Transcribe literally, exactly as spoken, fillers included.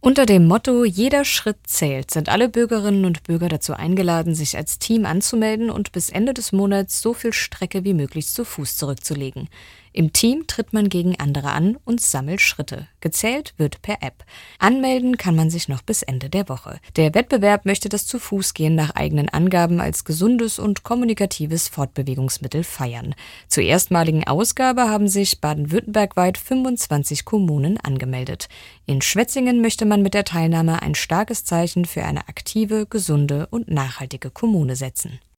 Unter dem Motto „Jeder Schritt zählt“ sind alle Bürgerinnen und Bürger dazu eingeladen, sich als Team anzumelden und bis Ende des Monats so viel Strecke wie möglich zu Fuß zurückzulegen. Im Team tritt man gegen andere an und sammelt Schritte. Gezählt wird per App. Anmelden kann man sich noch bis Ende der Woche. Der Wettbewerb möchte das Zu-Fuß-Gehen nach eigenen Angaben als gesundes und kommunikatives Fortbewegungsmittel feiern. Zur erstmaligen Ausgabe haben sich baden-württembergweit fünfundzwanzig Kommunen angemeldet. In Schwetzingen möchte man mit der Teilnahme ein starkes Zeichen für eine aktive, gesunde und nachhaltige Kommune setzen.